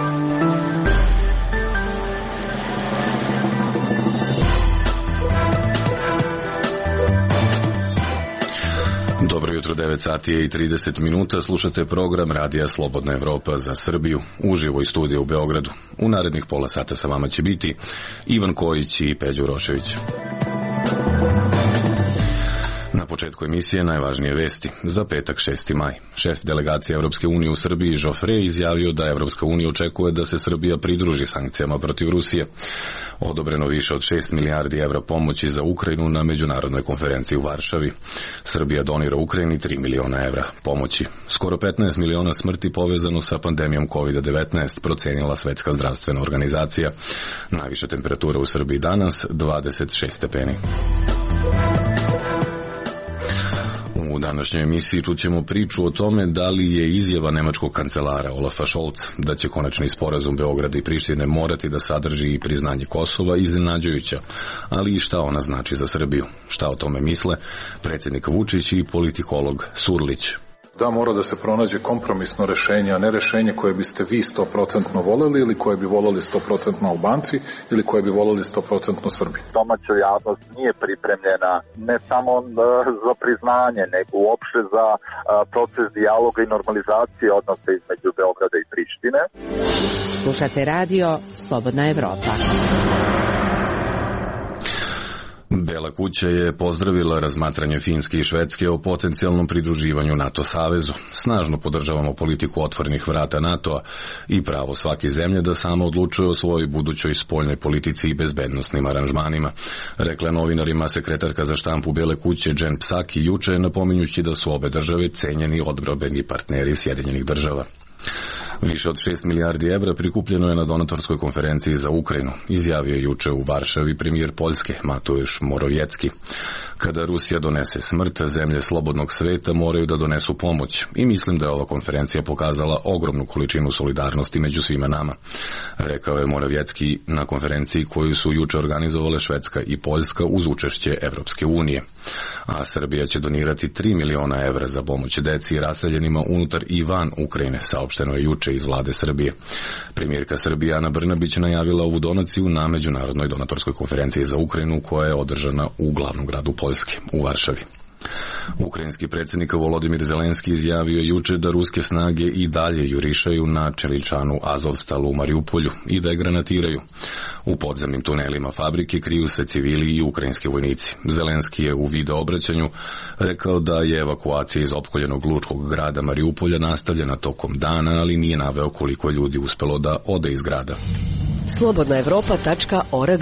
Dobro jutro, 9 sati i 30 minuta. Slušate program Radija Slobodna Evropa za Srbiju, uživo iz studija u Beogradu. U narednih pola sata sa vama će biti Ivan Kojić i Peđa Urošević. Na početku emisije najvažnije vesti za petak 6. maj. Šef delegacije Evropske unije u Srbiji Joffre izjavio da Evropska unija očekuje da se Srbija pridruži sankcijama protiv Rusije. Odobreno više od 6 milijardi evra pomoći za Ukrajinu na međunarodnoj konferenciji u Varšavi. Srbija donira Ukrajini 3 miliona evra pomoći. Skoro 15 miliona smrti povezano sa pandemijom COVID-19, procenila Svetska zdravstvena organizacija. Najviša temperatura u Srbiji danas 26 stepeni. U današnjoj emisiji čućemo priču o tome da li je izjava nemačkog kancelara Olafa Scholza da će konačni sporazum Beograda i Prištine morati da sadrži i priznanje Kosova iznenađujuća, ali i šta ona znači za Srbiju. Šta o tome misle predsjednik Vučić i politikolog Surlić. Da, mora da se pronađe kompromisno rešenje, a ne rešenje koje biste vi 100% voleli ili koje bi voleli 100% Albanci ili koje bi voleli 100% Srbi. Domaća javnost nije pripremljena ne samo za priznanje, nego uopšte za proces dijaloga i normalizacije odnosa između Beograda i Prištine. Slušate radio Slobodna Evropa. Bela kuća je pozdravila razmatranje Finske i Švedske o potencijalnom pridruživanju NATO savezu. Snažno podržavamo politiku otvorenih vrata NATO-a i pravo svake zemlje da sama odlučuje o svojoj budućoj spoljnoj politici i bezbednosnim aranžmanima, rekla novinarima sekretarka za štampu Bele kuće Jen Psaki juče, napominjući da su obe države cenjeni odbrambeni partneri Sjedinjenih država. Više od 6 milijardi evra prikupljeno je na donatorskoj konferenciji za Ukrajinu, izjavio je juče u Varšavi premijer Poljske Mateusz Morawiecki. Kada Rusija donese smrt, zemlje slobodnog sveta moraju da donesu pomoć i mislim da je ova konferencija pokazala ogromnu količinu solidarnosti među svima nama, rekao je Morawiecki na konferenciji koju su juče organizovale Švedska i Poljska uz učešće Evropske unije. A Srbija će donirati 3 miliona evra za pomoć deci i raseljenima unutar i van Ukrajine, saopšteno je juče iz vlade Srbije. Premijerka Srbije Ana Brnabić najavila ovu donaciju na međunarodnoj donatorskoj konferenciji za Ukrajinu koja je održana u glavnom gradu Poljske, u Varšavi. Ukrajinski predsjednik Volodimir Zelenski izjavio juče da ruske snage i dalje jurišaju na čeličanu Azovstalu u Mariupolju i da je granatiraju. U podzemnim tunelima fabrike kriju se civili i ukrajinski vojnici. Zelenski je u video obraćanju rekao da je evakuacija iz opkoljenog lučkog grada Mariupolja nastavljena tokom dana, ali nije naveo koliko ljudi uspelo da ode iz grada. slobodnaevropa.org.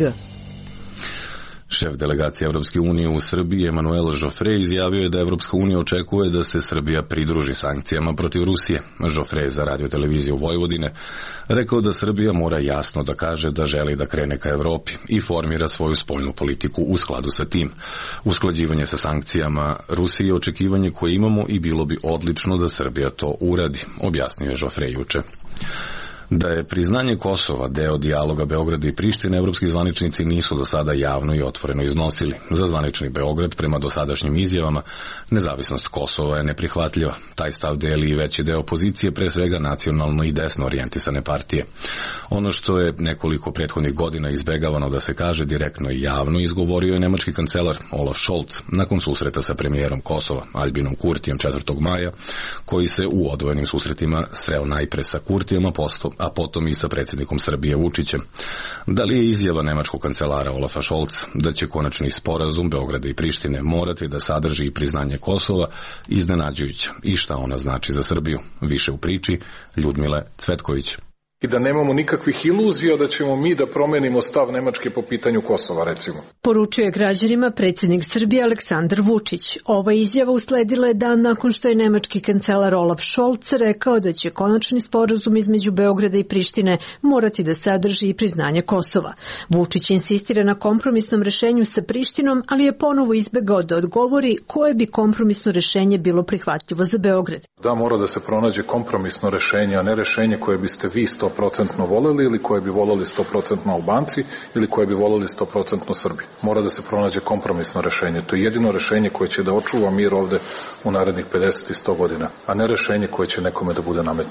Šef delegacije Evropske unije u Srbiji Emanuel Joffre izjavio je da Evropska unija očekuje da se Srbija pridruži sankcijama protiv Rusije. Joffre je za radioteleviziju Vojvodine rekao da Srbija mora jasno da kaže da želi da krene ka Evropi i formira svoju spoljnu politiku u skladu sa tim. Usklađivanje sa sankcijama Rusije je očekivanje koje imamo i bilo bi odlično da Srbija to uradi, objasnio je Joffre juče. Da je priznanje Kosova deo dijaloga Beograda i Prištine, evropski zvaničnici nisu do sada javno i otvoreno iznosili. Za zvanični Beograd, prema dosadašnjim izjavama, nezavisnost Kosova je neprihvatljiva. Taj stav deli i veći deo opozicije, pre svega nacionalno i desno orijentisane partije. Ono što je nekoliko prethodnih godina izbegavano da se kaže direktno i javno, izgovorio je nemački kancelar Olaf Scholz nakon susreta sa premijerom Kosova, Albinom Kurtijem 4. maja, koji se u odvojenim susretima sreo najpre sa Kurtijem, a potom i sa predsjednikom Srbije Vučićem. Da li je izjava nemačkog kancelara Olafa Scholza da će konačni sporazum Beograda i Prištine morati da sadrži i priznanje Kosova iznenađujuća i šta ona znači za Srbiju? Više u priči Ljudmile Cvetković. I da nemamo nikakvih iluzija da ćemo mi da promenimo stav Nemačke po pitanju Kosova, recimo. Poručio je građanima predsjednik Srbije Aleksandar Vučić. Ova izjava usledila je dan nakon što je nemački kancelar Olaf Scholz rekao da će konačni sporazum između Beograda i Prištine morati da sadrži i priznanje Kosova. Vučić insistira na kompromisnom rešenju sa Prištinom, ali je ponovo izbegao da odgovori koje bi kompromisno rešenje bilo prihvatljivo za Beograd. Da, mora da se pronađe kompromisno rešenje, a ne rešenje koje biste vi 100% voleli ili koje bi voleli 100% Albanci ili koje bi voleli 100% Srbi. Mora da se pronađe kompromisno rešenje. To je jedino rešenje koje će da očuva mir ovde u narednih 50 i 100 godina, a ne rešenje koje će nekome da bude nametnuto.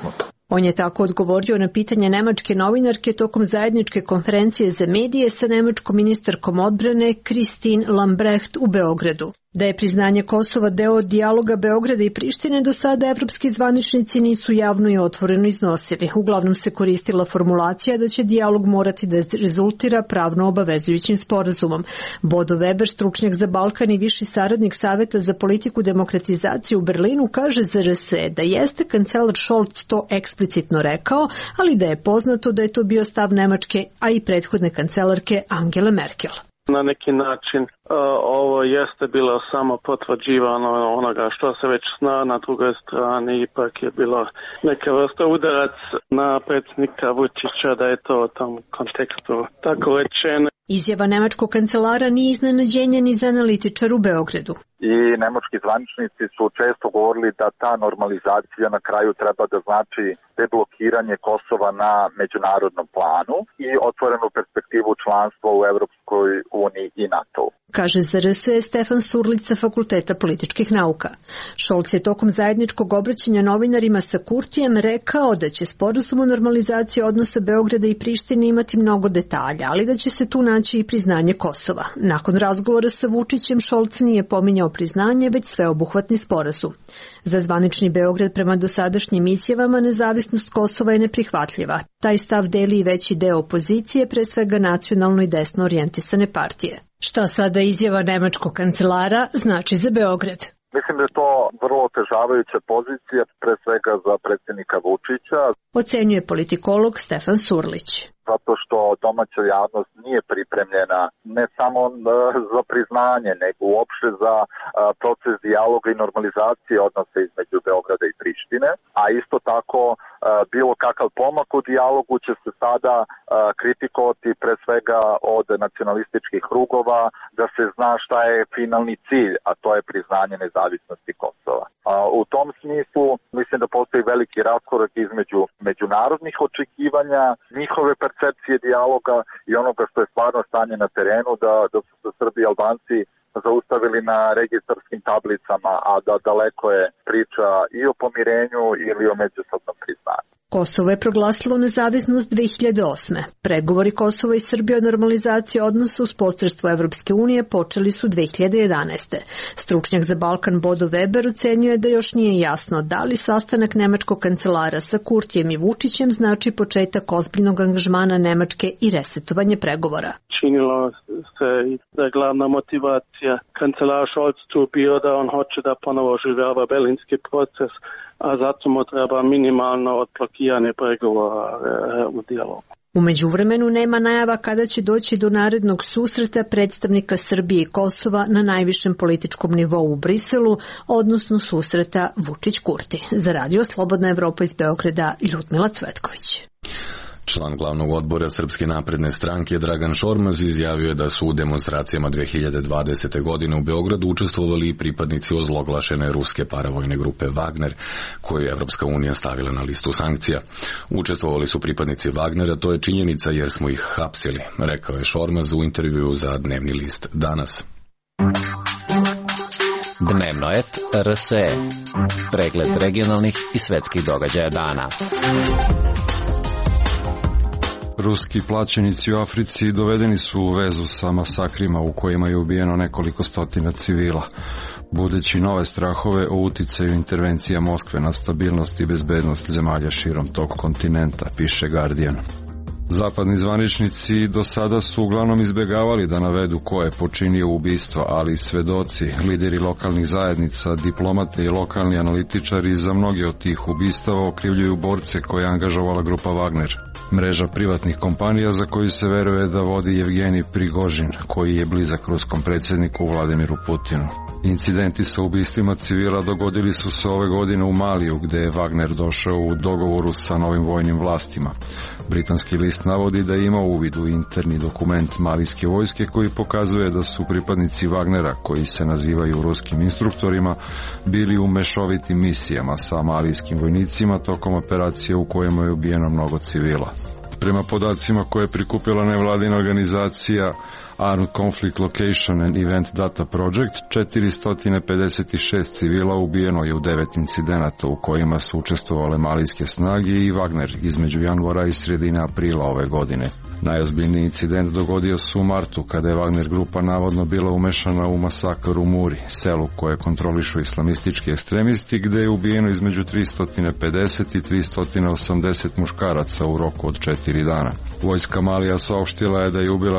On je tako odgovorio na pitanje nemačke novinarke tokom zajedničke konferencije za medije sa nemačkom ministarkom odbrane Christine Lambrecht u Beogradu. Da je priznanje Kosova deo dijaloga Beograda i Prištine, do sada evropski zvaničnici nisu javno i otvoreno iznosili. Uglavnom se koristila formulacija da će dijalog morati da rezultira pravno obavezujućim sporazumom. Bodo Weber, stručnjak za Balkan i viši saradnik Saveta za politiku demokratizacije u Berlinu, kaže za RSE da jeste kancelar Scholz to eksplicitno rekao, ali da je poznato da je to bio stav Nemačke, a i prethodne kancelarke Angele Merkel. Na neki način ovo jeste bilo samo potvrđivano onoga što se već zna, na drugoj strani ipak je bilo neka vrsta udarac na predsjednika Vučića da je to u tom kontekstu tako rečeno. Izjava nemačkog kancelara nije iznenađenje ni za analitičar u Beogradu. I nemački zvaničnici su često govorili da ta normalizacija na kraju treba da znači deblokiranje Kosova na međunarodnom planu i otvorenu perspektivu članstva u Evropskoj uniji i NATO. Kaže za RSE Stefan Surlić sa Fakulteta političkih nauka. Scholz je tokom zajedničkog obraćanja novinarima sa Kurtijem rekao da će sporazum o normalizaciji odnosa Beograda i Prištine imati mnogo detalja, ali da će se tu naći i priznanje Kosova. Nakon razgovora sa Vučićem, Scholz nije pominjao priznanje, već sveobuhvatni sporazum. Za zvanični Beograd prema dosadašnjim izjavama nezavisnost Kosova je neprihvatljiva. Taj stav deli i veći deo opozicije, pre svega nacionalno i desno orijentisane partije. Šta sada izjava nemačkog kancelara znači za Beograd? Mislim da je to vrlo otežavajuća pozicija, pre svega za predsjednika Vučića. Ocenjuje politikolog Stefan Surlić. Zato što domaća javnost nije pripremljena ne samo za priznanje, nego uopšte za proces dijaloga i normalizacije odnosa između Beograda i Prištine, a isto tako bilo kakav pomak u dijalogu će se sada kritikovati pre svega od nacionalističkih krugova, da se zna šta je finalni cilj, a to je priznanje nezavisnosti Kosova. U tom smislu mislim da postoji veliki raskorak između međunarodnih očekivanja, njihove percepcije dijaloga i onoga što je stvarno stanje na terenu, da su se Srbi i Albanci zaustavili na registarskim tablicama, a da daleko je priča i o pomirenju ili o međusobnom priznanju. Kosovo je proglasilo nezavisnost 2008. Pregovori Kosova i Srbije o normalizaciji odnosa uz posredstvo Evropske unije počeli su 2011. Stručnjak za Balkan Bodo Weber ocenjuje da još nije jasno da li sastanak nemačkog kancelara sa Kurtijem i Vučićem znači početak ozbiljnog angažmana Nemačke i resetovanje pregovora. Činilo se da je glavna motivacija kancelara Scholz tu bio da on hoće da ponovo oživljava berlinski proces, a zato mu treba minimalno odblokiranje pregovora u dijalogu. U međuvremenu nema najava kada će doći do narednog susreta predstavnika Srbije i Kosova na najvišem političkom nivou u Briselu, odnosno susreta Vučić-Kurti. Za Radio Slobodna Evropa iz Beograda, Ljudmila Cvetković. Član glavnog odbora Srpske napredne stranke Dragan Šormaz izjavio je da su u demonstracijama 2020. godine u Beogradu učestvovali i pripadnici ozloglašene ruske paravojne grupe Wagner, koju je Evropska unija stavila na listu sankcija. Učestvovali su pripadnici Wagnera, to je činjenica jer smo ih hapsili, rekao je Šormaz u intervjuu za dnevni list Danas. Dnevnoet RSE. Pregled regionalnih i svetskih događaja dana. Ruski plaćenici u Africi dovedeni su u vezu sa masakrima u kojima je ubijeno nekoliko stotina civila, budeći nove strahove o uticaju intervencija Moskve na stabilnost i bezbednost zemalja širom tog kontinenta, piše Guardian. Zapadni zvaničnici do sada su uglavnom izbjegavali da navedu ko je počinio ubistvo, ali svedoci, lideri lokalnih zajednica, diplomate i lokalni analitičari za mnoge od tih ubistava okrivljuju borce koje je angažovala grupa Wagner, mreža privatnih kompanija za koju se veruje da vodi Evgenij Prigožin, koji je blizak ruskom predsjedniku Vladimiru Putinu. Incidenti sa ubistvima civila dogodili su se ove godine u Maliju, gde je Wagner došao u dogovoru sa novim vojnim vlastima. Britanski list navodi da ima uvid u interni dokument malijske vojske koji pokazuje da su pripadnici Wagnera, koji se nazivaju ruskim instruktorima, bili u mešovitim misijama sa malijskim vojnicima tokom operacije u kojima je ubijeno mnogo civila. Prema podacima koje je prikupila nevladina organizacija Armed Conflict Location and Event Data Project, 456 civila ubijeno je u 9 incidenata u kojima su učestvovale malijske snage i Wagner između januara i sredine aprila ove godine. Najozbiljniji incident dogodio se u martu, kada je Wagner grupa navodno bila umešana u masakr u Muri, selu koje kontrolišu islamistički ekstremisti, gde je ubijeno između 350 i 380 muškaraca u roku od 4 dana. Vojska Malija saopštila je da je ubila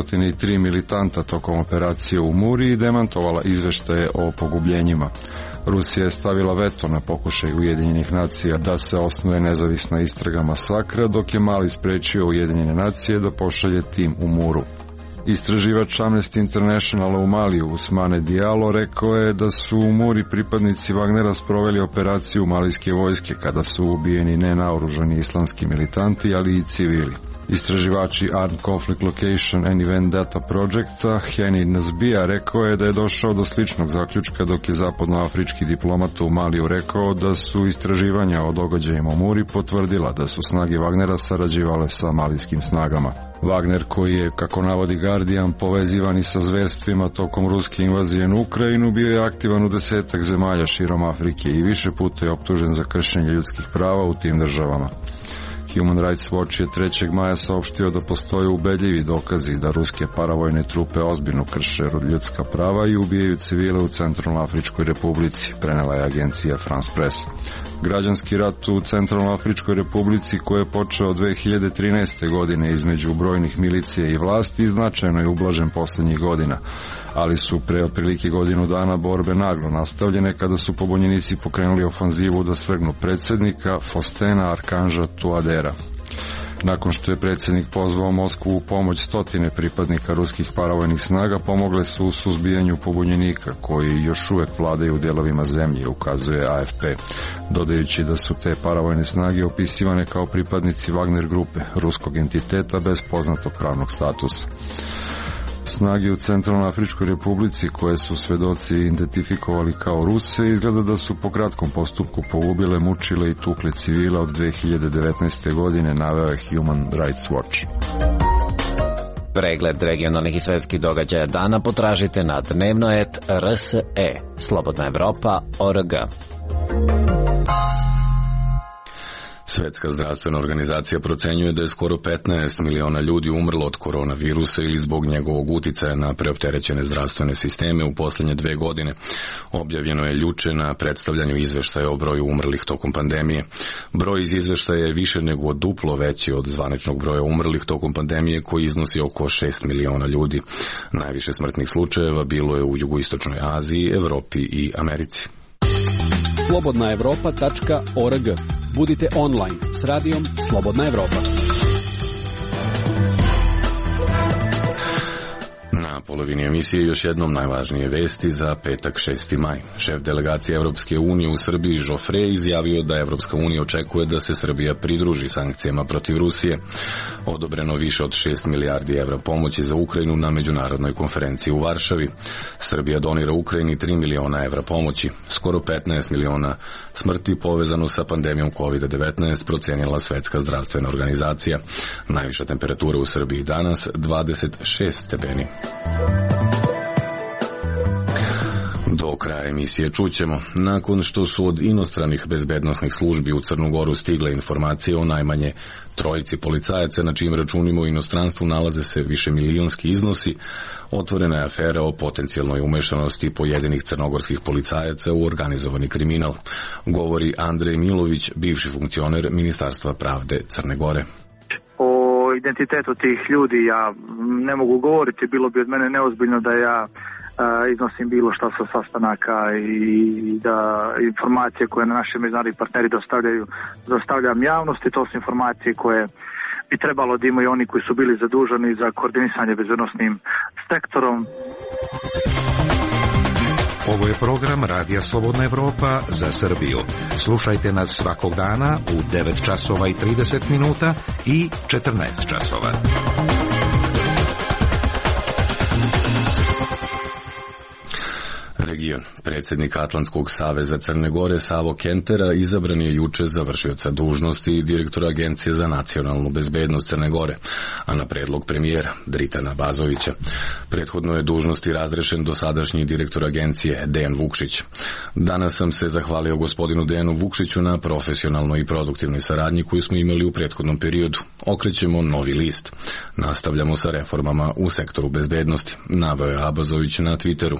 203 militanta tokom operacije u Muri i demantovala izveštaje o pogubljenjima. Rusija je stavila veto na pokušaj Ujedinjenih nacija da se osnuje nezavisna istraga masakra, dok je Mali sprečio Ujedinjene nacije da pošalje tim u Muru. Istraživač Amnesty Internationala u Maliju, Usmane Diallo, rekao je da su u Muri pripadnici Wagnera sproveli operaciju malijske vojske kada su ubijeni nenaoružani islamski militanti, ali i civili. Istraživači Armed Conflict Location and Event Data Projecta Heni Nazbija rekao je da je došao do sličnog zaključka dok je zapadnoafrički diplomata u Maliju rekao da su istraživanja o događajima u Muri potvrdila da su snage Wagnera sarađivale sa malijskim snagama. Wagner, koji je, kako navodi Guardian, povezivan i sa zverstvima tokom ruske invazije na Ukrajinu, bio je aktivan u 10 zemalja širom Afrike i više puta je optužen za kršenje ljudskih prava u tim državama. Human Rights Watch je 3. maja saopštio da postoje ubedljivi dokazi da ruske paravojne trupe ozbiljno krše ljudska prava i ubijaju civile u Centralnoafričkoj republici, prenela je agencija France Press. Građanski rat u Centralnoafričkoj republici, koji je počeo 2013. godine između brojnih milicija i vlasti, značajno je ublažen poslednjih godina, ali su pre otprilike godinu dana borbe naglo nastavljene kada su pobunjenici pokrenuli ofanzivu da svrgnu predsjednika Faustena Arkanža Touadera. Nakon što je predsjednik pozvao Moskvu u pomoć, stotine pripadnika ruskih paravojnih snaga pomogle su u suzbijanju pobunjenika koji još uvek vladaju u delovima zemlje, ukazuje AFP, dodajući da su te paravojne snage opisivane kao pripadnici Wagner grupe, ruskog entiteta bez poznatog pravnog statusa. Snage u Centralnoafričkoj republici, koje su svedoci identifikovali kao Ruse, izgleda da su po kratkom postupku pogubile, mučile i tukle civila od 2019. godine, naveo je Human Rights Watch. Pregled regionalnih i svetskih događaja dana potražite na dnevno.rse, slobodnaevropa.org. Svetska zdravstvena organizacija procenjuje da je skoro 15 miliona ljudi umrlo od koronavirusa ili zbog njegovog uticaja na preopterećene zdravstvene sisteme u posljednje 2 godine. Objavljeno je juče na predstavljanju izveštaja o broju umrlih tokom pandemije. Broj iz izveštaja je više nego duplo veći od zvaničnog broja umrlih tokom pandemije, koji iznosi oko 6 miliona ljudi. Najviše smrtnih slučajeva bilo je u jugoistočnoj Aziji, Evropi i Americi. slobodnaevropa.org. Budite online s radijom Slobodna Evropa. Na polovini emisije još jednom najvažnije vesti za petak 6. maj. Šef delegacije Evropske unije u Srbiji Joffre izjavio da Evropska unija očekuje da se Srbija pridruži sankcijama protiv Rusije. Odobreno više od 6 milijardi evra pomoći za Ukrajinu na međunarodnoj konferenciji u Varšavi. Srbija donira Ukrajini 3 miliona evra pomoći. Skoro 15 miliona smrti povezano sa pandemijom COVID-19 procenila Svetska zdravstvena organizacija. Najviša temperatura u Srbiji danas 26 stepeni. Do kraja emisije čućemo. Nakon što su od inostranih bezbednosnih službi u Crnu Goru stigle informacije o najmanje 3 policajaca na čijim računima u inostranstvu nalaze se višemilionski iznosi, otvorena je afera o potencijalnoj umešanosti pojedinih crnogorskih policajaca u organizovani kriminal, govori Andrej Milović, bivši funkcioner Ministarstva pravde Crne Gore. O identitetu tih ljudi ja ne mogu govoriti, bilo bi od mene neozbiljno da ja iznosim bilo šta sa sastanaka i da informacije koje naši međunarodni partneri dostavljam javnosti, to su informacije koje bi trebalo da imaju oni koji su bili zaduženi za koordinisanje bezbednosnim sektorom. Ovo je program Radija Slobodna Evropa za Srbiju. Slušajte nas svakog dana u 9 časova i 30 minuta i 14 časova. Region region. Predsjednik Atlantskog saveza Crne Gore Savo Kentera izabran je juče za vršioca dužnosti direktora Agencije za nacionalnu bezbednost Crne Gore, a na predlog premijera Dritana Bazovića. Prethodno je dužnosti razrešen dosadašnji direktor agencije Dejan Vukšić. Danas sam se zahvalio gospodinu Dejanu Vukšiću na profesionalnoj i produktivnoj saradnji koju smo imali u prethodnom periodu. Okrećemo novi list. Nastavljamo sa reformama u sektoru bezbednosti, naveo je Abazović na Twitteru.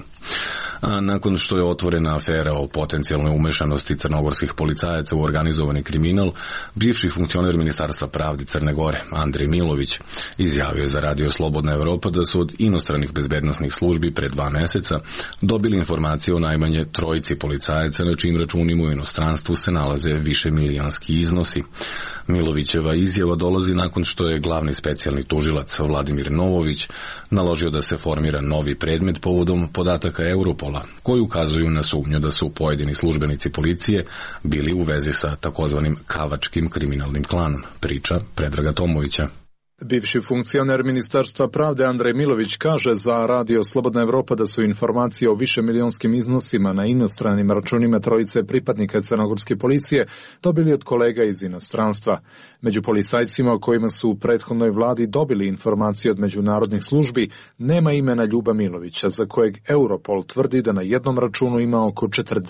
A nakon što je otvorena afera o potencijalnoj umešanosti crnogorskih policajaca u organizovani kriminal, bivši funkcioner Ministarstva pravde Crne Gore, Andrej Milović, izjavio je za Radio Slobodna Evropa da su od inostranih bezbednosnih službi pre 2 meseca dobili informacije o najmanje 3 policajaca na čijim računima u inostranstvu se nalaze višemilijonski iznosi. Milovićeva izjava dolazi nakon što je glavni specijalni tužilac Vladimir Novović naložio da se formira novi predmet povodom podataka Europola, koji ukazuju na sumnju da su pojedini službenici policije bili u vezi sa takozvanim kavačkim kriminalnim klanom, priča Predraga Tomovića. Bivši funkcioner Ministarstva pravde Andrej Milović kaže za Radio Slobodna Evropa da su informacije o višemilijonskim iznosima na inostranim računima 3 pripadnika crnogorske policije dobili od kolega iz inostranstva. Među policajcima o kojima su u prethodnoj vladi dobili informacije od međunarodnih službi nema imena Ljuba Milovića, za kojeg Europol tvrdi da na jednom računu ima oko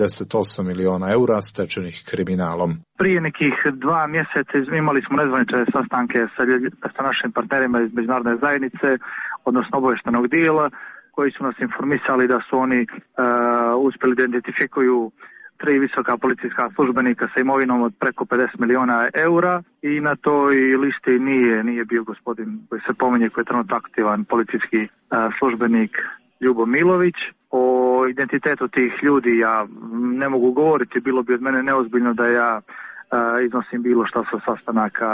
48 miliona eura stečenih kriminalom. Prije nekih 2 mjeseca imali smo nezvanične sastanke sa našim partnerima iz međunarodne zajednice, odnosno obavještajnog dijela, koji su nas informisali da su oni uspjeli da identifikuju 3 visoka policijska službenika sa imovinom od preko 50 miliona eura i na toj listi nije bio gospodin koji se pominje, koji je trenutno aktivan policijski službenik Ljubo Milović. O identitetu tih ljudi ja ne mogu govoriti, bilo bi od mene neozbiljno da ja iznosim bilo što sa sastanaka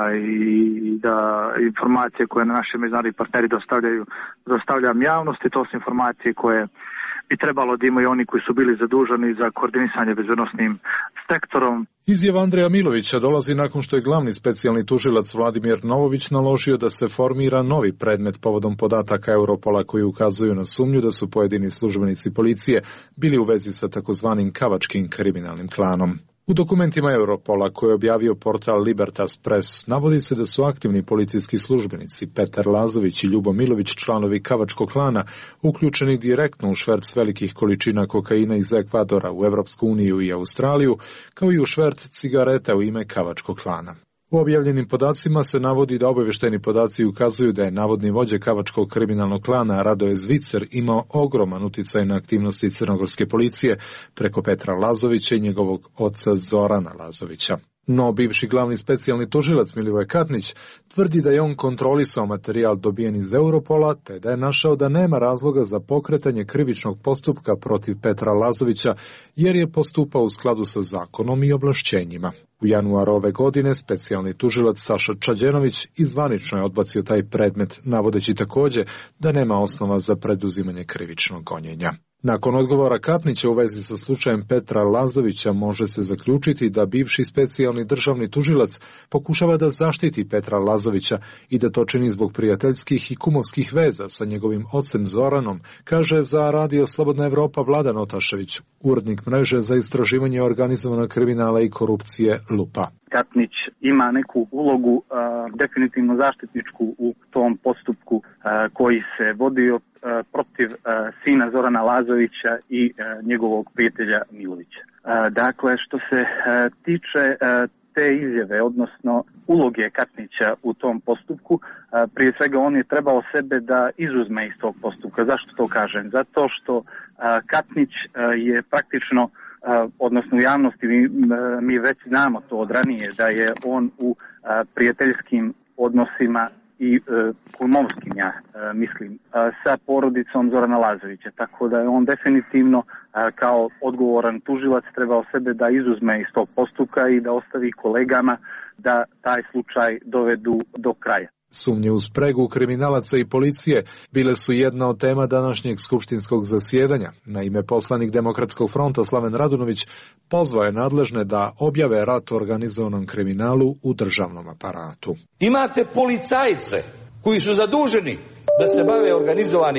i da informacije koje naši međunarodni partneri dostavljam javnosti, to su informacije koje bi trebalo da imaju oni koji su bili zaduženi za koordinisanje bezbednosnim sektorom. Izjava Andreja Milovića dolazi nakon što je glavni specijalni tužilac Vladimir Novović naložio da se formira novi predmet povodom podataka Europola koji ukazuju na sumnju da su pojedini službenici policije bili u vezi sa takozvanim kavačkim kriminalnim klanom. U dokumentima Europola koje je objavio portal Libertas Press navodi se da su aktivni policijski službenici Petar Lazović i Ljubo Milović, članovi kavačkog klana, uključeni direktno u šverc velikih količina kokaina iz Ekvadora u Evropsku uniju i Australiju, kao i u šverc cigareta u ime kavačkog klana. U objavljenim podacima se navodi da obavještajni podaci ukazuju da je navodni vođa kavačkog kriminalnog klana Radoje Zvicer imao ogroman uticaj na aktivnosti crnogorske policije preko Petra Lazovića i njegovog oca Zorana Lazovića. No, bivši glavni specijalni tužilac Milivoje Katnić tvrdi da je on kontrolisao materijal dobijen iz Europola, te da je našao da nema razloga za pokretanje krivičnog postupka protiv Petra Lazovića, jer je postupao u skladu sa zakonom i ovlašćenjima. U januaru ove godine specijalni tužilac Saša Čađenović izvanično je odbacio taj predmet, navodeći također da nema osnova za preduzimanje krivičnog gonjenja. Nakon odgovora Katnića u vezi sa slučajem Petra Lazovića može se zaključiti da bivši specijalni državni tužilac pokušava da zaštiti Petra Lazovića i da to čini zbog prijateljskih i kumovskih veza sa njegovim ocem Zoranom, kaže za Radio Slobodna Evropa Vladan Otašević, urednik mreže za istraživanje organizovanog kriminala i korupcije Lupa. Katnić ima neku ulogu definitivno zaštitničku u tom postupku koji se vodio protiv sina Zorana Lazovića i njegovog prijatelja Milovića. Dakle, što se tiče te izjave, odnosno uloge Katnića u tom postupku, prije svega on je trebao sebe da izuzme iz tog postupka. Zašto to kažem? Zato što Katnić je praktično, odnosno u javnosti mi već znamo to od ranije, da je on u prijateljskim odnosima i kumovskim, ja mislim, sa porodicom Zorana Lazovića. Tako da je on definitivno kao odgovoran tužilac trebao sebe da izuzme iz tog postupka i da ostavi kolegama da taj slučaj dovedu do kraja. Sumnje u spregu kriminalaca i policije bile su jedna od tema današnjeg skupštinskog zasjedanja. Naime, poslanik Demokratskog fronta Slaven Radunović pozvao je nadležne da objave rat organizovanom kriminalu u državnom aparatu. Imate policajce koji su zaduženi da se bave organizovanim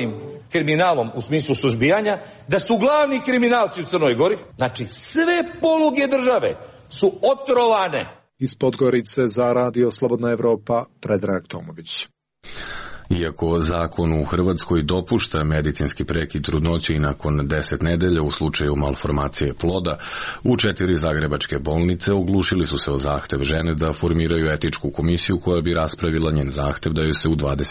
kriminalom u smislu suzbijanja, da su glavni kriminalci u Crnoj Gori. Znači, sve poluge države su otrovane. Iz Podgorice za Radio Slobodna Evropa, Predrag Tomović. Iako zakon u Hrvatskoj dopušta medicinski prekid trudnoće i nakon 10 nedelja u slučaju malformacije ploda, u 4 zagrebačke bolnice oglušili su se o zahtev žene da formiraju etičku komisiju koja bi raspravila njen zahtev da joj se u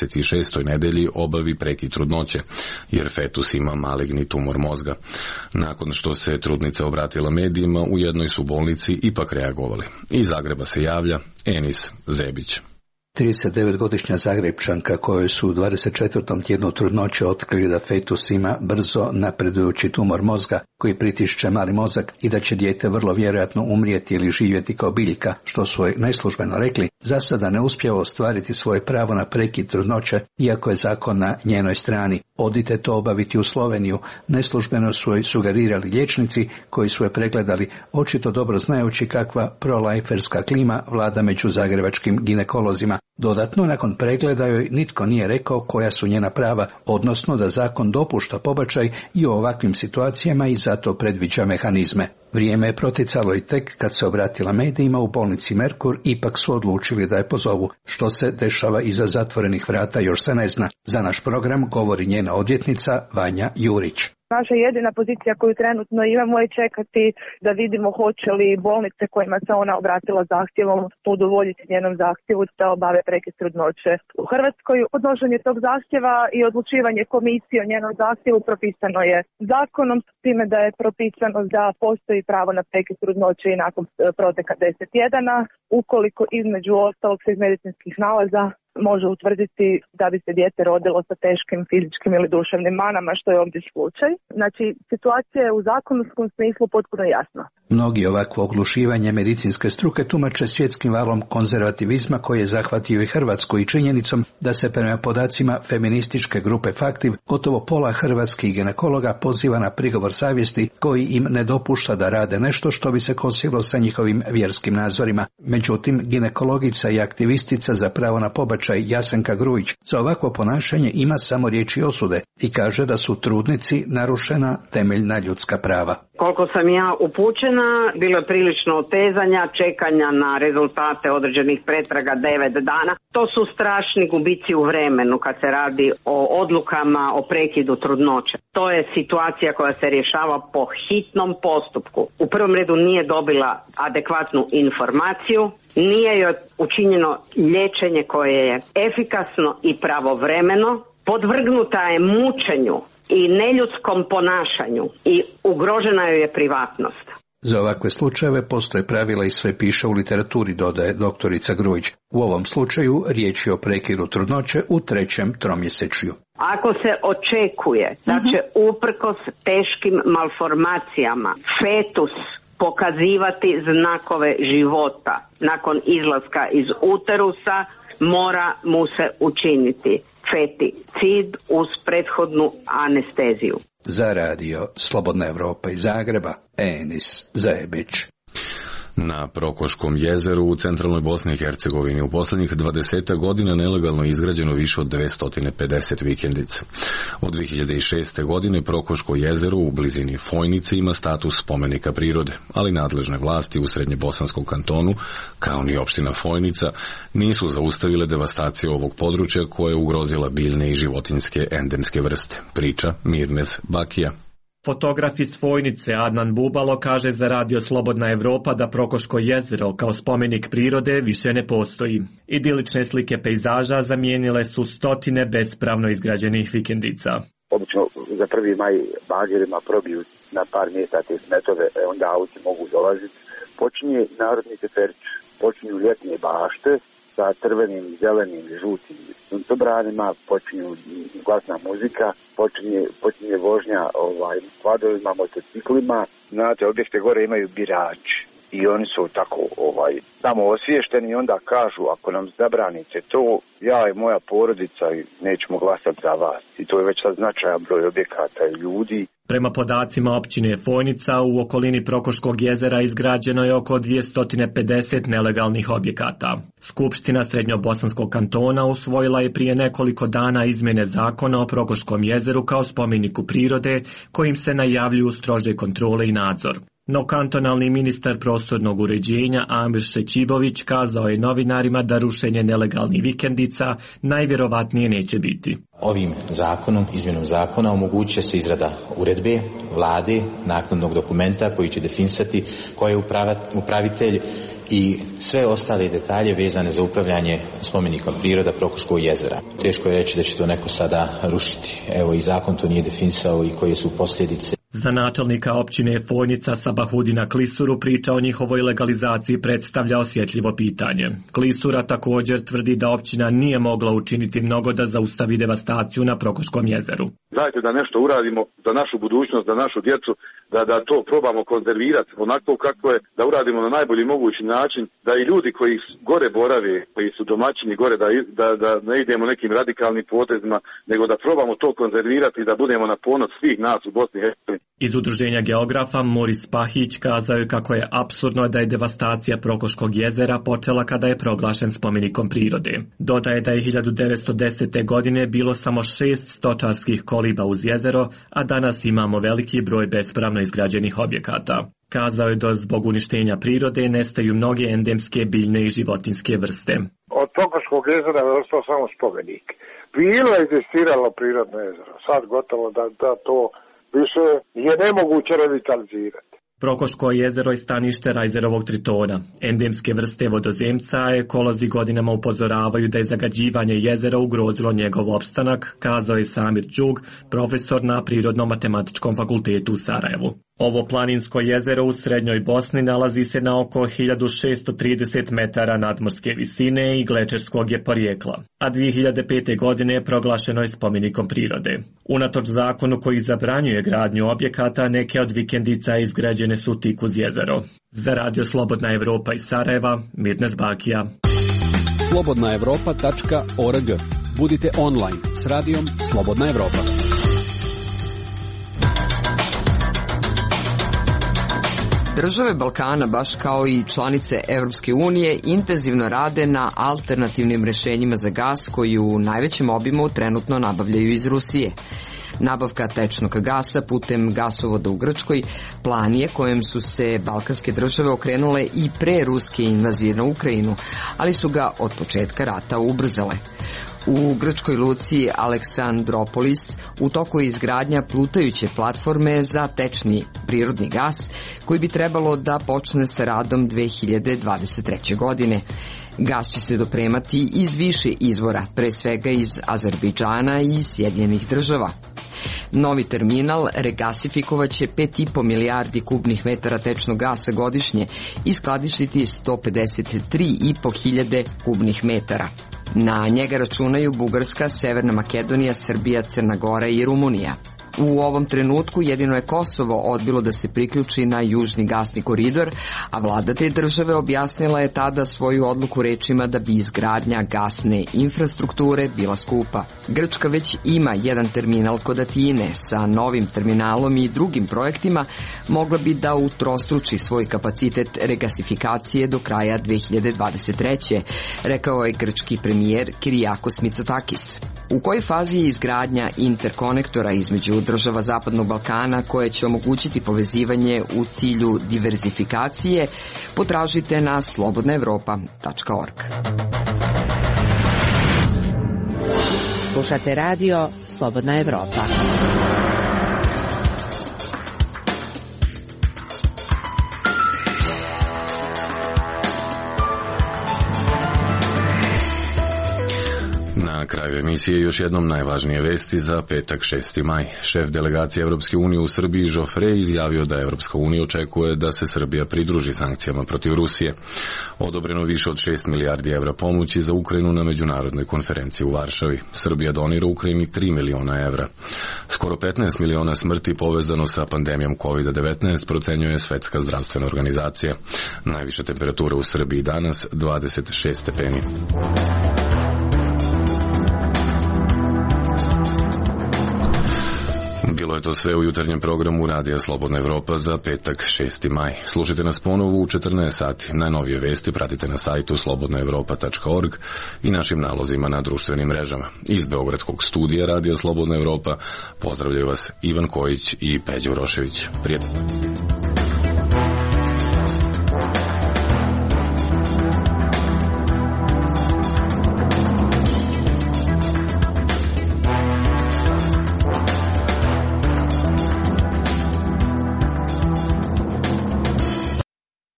26. nedelji obavi prekid trudnoće, jer fetus ima maligni tumor mozga. Nakon što se trudnica obratila medijima, u jednoj su bolnici ipak reagovali. Iz Zagreba se javlja Enis Zebić. 39-godišnja Zagrebčanka kojoj su u 24. tjednu trudnoće otkrili da fetus ima brzo napredujući tumor mozga koji pritišće mali mozak i da će dijete vrlo vjerojatno umrijeti ili živjeti kao biljka, što su joj neslužbeno rekli, za sada ne uspijeva ostvariti svoje pravo na prekid trudnoće, iako je zakon na njenoj strani. Odite to obaviti u Sloveniju, neslužbeno su joj sugerirali liječnici koji su je pregledali, očito dobro znajući kakva proliferska klima vlada među zagrebačkim ginekolozima. Dodatno, nakon pregleda joj nitko nije rekao koja su njena prava, odnosno da zakon dopušta pobačaj i u ovakvim situacijama i zato predviđa mehanizme. Vrijeme je proticalo i tek kad se obratila medijima u bolnici Merkur, ipak su odlučili da je pozovu. Što se dešava iza zatvorenih vrata još se ne zna. Za naš program govori njena odvjetnica Vanja Jurić. Naša jedina pozicija koju trenutno imamo je čekati da vidimo hoće li bolnice kojima se ona obratila zahtjevom udovoljiti njenom zahtjevu da obave prekid trudnoće. U Hrvatskoj podnošenje tog zahtjeva i odlučivanje komisije o njenom zahtjevu propisano je zakonom, s time da je propisano da postoji pravo na prekid trudnoće i nakon proteka 10 tjedana, ukoliko između ostalog se iz medicinskih nalaza može utvrditi da bi se dijete rodilo sa teškim fizičkim ili duševnim manama, što je ovdje slučaj. Znači, situacija je u zakonskom smislu potpuno jasna. Mnogi ovakvo oglušivanje medicinske struke tumače svjetskim valom konzervativizma koji je zahvatio i Hrvatsku i činjenicom da se prema podacima feminističke grupe Faktiv gotovo pola hrvatskih ginekologa poziva na prigovor savjesti koji im ne dopušta da rade nešto što bi se kosilo sa njihovim vjerskim nazorima. Međutim, ginekologica i aktivistica za pravo na pobačaj Jasenka Grujić za ovakvo ponašanje ima samo riječi osude i kaže da su trudnici narušena temeljna ljudska prava. Koliko sam ja upućena, bilo je prilično otezanja, čekanja na rezultate određenih pretraga 9 dana. To su strašni gubici u vremenu kad se radi o odlukama o prekidu trudnoće. To je situacija koja se rješava po hitnom postupku. U prvom redu nije dobila adekvatnu informaciju, nije joj učinjeno liječenje koje je efikasno i pravovremeno, podvrgnuta je mučenju i neljudskom ponašanju i ugrožena joj je privatnost. Za ovakve slučajeve postoje pravila i sve piše u literaturi, dodaje doktorica Grujić. U ovom slučaju riječ je o prekidu trudnoće u 3. tromjesečju. Ako se očekuje da će uprkos teškim malformacijama fetus pokazivati znakove života nakon izlaska iz uterusa, mora mu se učiniti feticid uz prethodnu anesteziju. Za radio Slobodna Evropa iz Zagreba, Enis Zebić. Na Prokoškom jezeru u centralnoj Bosni i Hercegovini u posljednjih 20 godina nelegalno je izgrađeno više od 250 vikendica. Od 2006. godine Prokoško jezero u blizini Fojnice ima status spomenika prirode, ali nadležne vlasti u Srednjebosanskom kantonu, kao ni opština Fojnica, nisu zaustavile devastaciju ovog područja koja je ugrozila biljne i životinjske endemske vrste, priča Mirnez Bakija. Fotograf iz Fojnice Adnan Bubalo kaže za radio Slobodna Evropa da Prokoško jezero kao spomenik prirode više ne postoji. Idilične slike pejzaža zamijenile su stotine bespravno izgrađenih vikendica. Obično za 1. maj bagerima probiju na par mjesta te smetove, onda auti mogu dolaziti. Počinje narodni teferić, počinju ljetne bašte sa crvenim, zelenim, žutim suncobranima, počinju glasna muzika, počinje vožnja kvadrovima, motociklima. Znate, objekte gore imaju birači i oni su tako tamo osviješteni i onda kažu ako nam zabranite to, ja i moja porodica nećemo glasati za vas. I to je već sad značajan broj objekata i ljudi. Prema podacima općine Fojnica, u okolini Prokoškog jezera izgrađeno je oko 250 nelegalnih objekata. Skupština Srednjobosanskog kantona usvojila je prije nekoliko dana izmjene zakona o Prokoškom jezeru kao spomeniku prirode, kojim se najavljuju strože kontrole i nadzor. No kantonalni ministar prostornog uređenja Amir Šećibović kazao je novinarima da rušenje nelegalnih vikendica najvjerovatnije neće biti. Ovim zakonom, izmjenom zakona, omogućuje se izrada uredbe vlade, naknadnog dokumenta koji će definisati ko je upravitelj i sve ostale detalje vezane za upravljanje spomenikom priroda Prokoškog jezera. Teško je reći da će to neko sada rušiti. Evo i zakon to nije definisao i koje su posljedice. Za načelnika općine Fojnica Sabahudina Klisuru priča o njihovoj legalizaciji predstavlja osjetljivo pitanje. Klisura također tvrdi da općina nije mogla učiniti mnogo da zaustavi devastaciju na Prokoškom jezeru. Dajte da nešto uradimo za našu budućnost, za našu djecu, da to probamo konzervirati onako kako je, da uradimo na najbolji mogući način, da i ljudi koji gore borave, koji su domaćini gore, da ne idemo nekim radikalnim potezima, nego da probamo to konzervirati i da budemo na ponos svih nas u Bosni i Hercegovini. Iz udruženja geografa Moris Pahić kazao je kako je apsurdno da je devastacija Prokoškog jezera počela kada je proglašen spomenikom prirode. Dodaje da je 1910. godine bilo samo 6 stočarskih koliba uz jezero, a danas imamo veliki broj bespravno izgrađenih objekata. Kazao je da zbog uništenja prirode nestaju mnoge endemske biljne i životinjske vrste. Od Prokoškog jezera je ostao samo spomenik. Bilo je egzistiralo prirodno jezero, sad gotovo da to više je nemoguće revitalizirati. Prokoško jezero je stanište rajzerovog tritona. Endemske vrste vodozemca ekolozi godinama upozoravaju da je zagađivanje jezera ugrozilo njegov opstanak, kazao je Samir Đug, profesor na Prirodno-matematičkom fakultetu u Sarajevu. Ovo planinsko jezero u srednjoj Bosni nalazi se na oko 1630 metara nadmorske visine i glečerskog je porijekla, a 2005. godine proglašeno je spomenikom prirode. Unatoč zakonu koji zabranjuje gradnju objekata, neke od vikendica izgrađene su tik uz jezero. Za Radio Slobodna Evropa iz Sarajeva, Mirnes Bakija. slobodnaevropa.org. Budite online s radijom Slobodna Evropa. Države Balkana, baš kao i članice Evropske unije, intenzivno rade na alternativnim rješenjima za gas koji u najvećem obimu trenutno nabavljaju iz Rusije. Nabavka tečnog gasa putem gasovoda u Grčkoj plan je kojem su se balkanske države okrenule i pre ruske invazije na Ukrajinu, ali su ga od početka rata ubrzale. U grčkoj luci Aleksandropolis u toku je izgradnja plutajuće platforme za tečni prirodni gas koji bi trebalo da počne sa radom 2023. godine. Gas će se dopremati iz više izvora, pre svega iz Azerbejdžana i Sjedinjenih država. Novi terminal regasifikovaće 5,5 milijardi kubnih metara tečnog gasa godišnje i skladištiti 153,5 hiljade kubnih metara. Na njega računaju Bugarska, Severna Makedonija, Srbija, Crna Gora i Rumunija. U ovom trenutku jedino je Kosovo odbilo da se priključi na južni gasni koridor, a vlada te države objasnila je tada svoju odluku rečima da bi izgradnja gasne infrastrukture bila skupa. Grčka već ima jedan terminal kod Atine. Sa novim terminalom i drugim projektima mogla bi da utrostruči svoj kapacitet regasifikacije do kraja 2023. rekao je grčki premijer Kyriakos Mitsotakis. U kojoj fazi je izgradnja interkonektora između država Zapadnog Balkana koje će omogućiti povezivanje u cilju diverzifikacije, potražite na slobodnaevropa.org. Slušate radio Slobodna Evropa. Na Na kraju emisije još jednom najvažnije vesti za petak 6. maj. Šef delegacije Evropske unije u Srbiji Joffre izjavio da Evropska unija očekuje da se Srbija pridruži sankcijama protiv Rusije. Odobreno više od 6 milijardi evra pomoći za Ukrajinu na međunarodnoj konferenciji u Varšavi. Srbija donira Ukrajini 3 miliona evra. Skoro 15 miliona smrti povezano sa pandemijom COVID-19 procenjuje Svetska zdravstvena organizacija. Najviša temperatura u Srbiji danas 26 stepeni. Bilo je to sve u jutarnjem programu Radija Slobodna Evropa za petak 6. maj. Slušajte nas ponovo u 14 sati. Najnovije vesti pratite na sajtu slobodnaevropa.org i našim nalozima na društvenim mrežama. Iz Beogradskog studija Radija Slobodna Evropa pozdravljaju vas Ivan Kojić i Peđa Urošević. Prijatno.